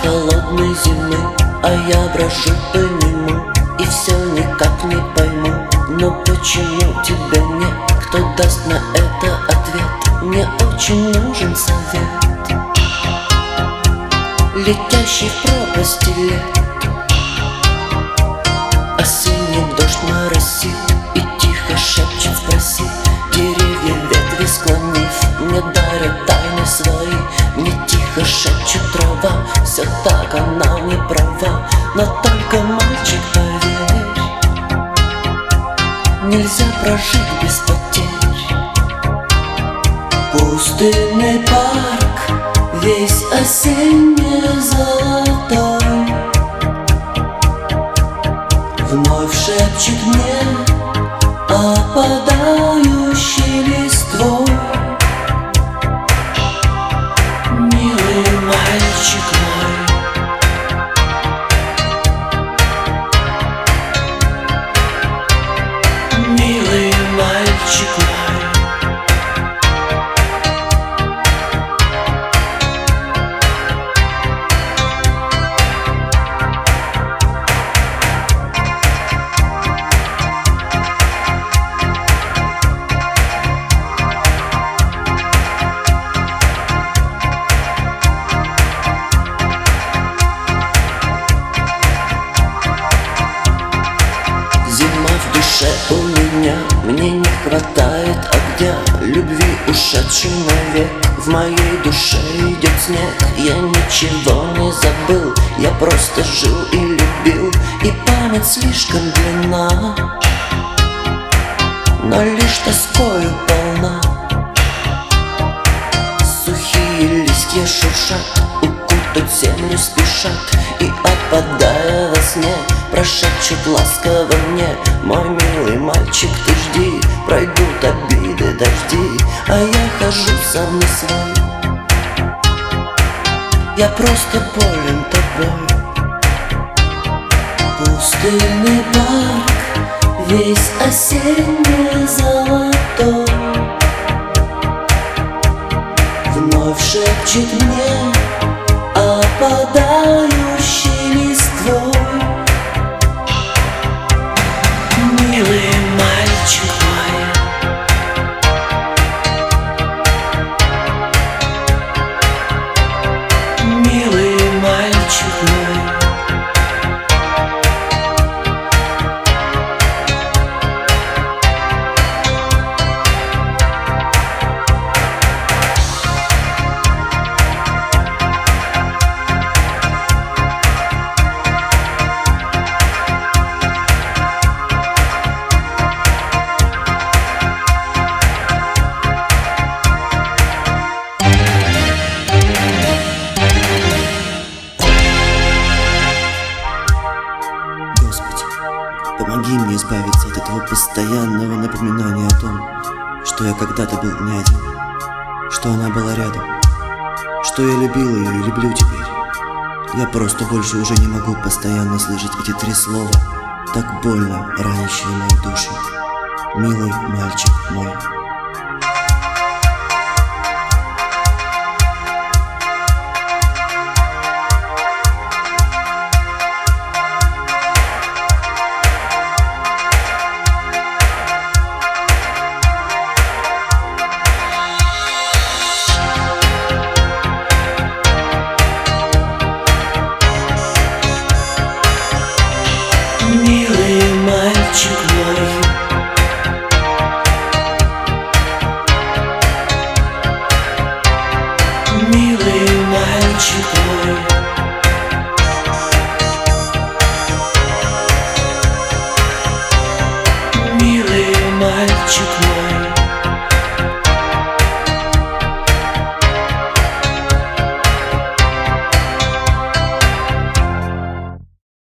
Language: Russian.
холодной зимы, а я брожу по нему и все никак не пойму. Но почему тебя нет? Кто даст на это ответ? Мне очень нужен совет. Летящий в пропасти лет, осенний дождь моросит и тихо шепчет: спроси. Деревья ветви склонив, мне дарят тайны свои. Мне тихо шепчет трава: все так, она не права. Но только, мальчик, поверь, нельзя прожить без потерь. Пустынный парк, весь осенне-золотой, вновь шепчет мне опадающей листвой: милый мальчик мой, милый мальчик мой. У меня, мне не хватает огня, любви ушедшей навек. В моей душе идет снег. Я ничего не забыл, я просто жил и любил. И память слишком длинна, но лишь тоскою полна. Сухие листья шуршат, укутать землю спешат. И опадая во сне, прошепчет ласково мне: мой милый мальчик, ты жди, пройдут обиды, дожди. А я хожу сам не свой, я просто болен тобой. Пустынный парк, весь осенне-золотой, вновь шепчет мне опадающей листвой: милый мальчик мой, милый мальчик мой. Помоги мне избавиться от этого постоянного напоминания о том, что я когда-то был не один, что она была рядом, что я любил ее и люблю теперь. Я просто больше уже не могу постоянно слышать эти три слова, так больно ранящие мою душу: милый мальчик мой.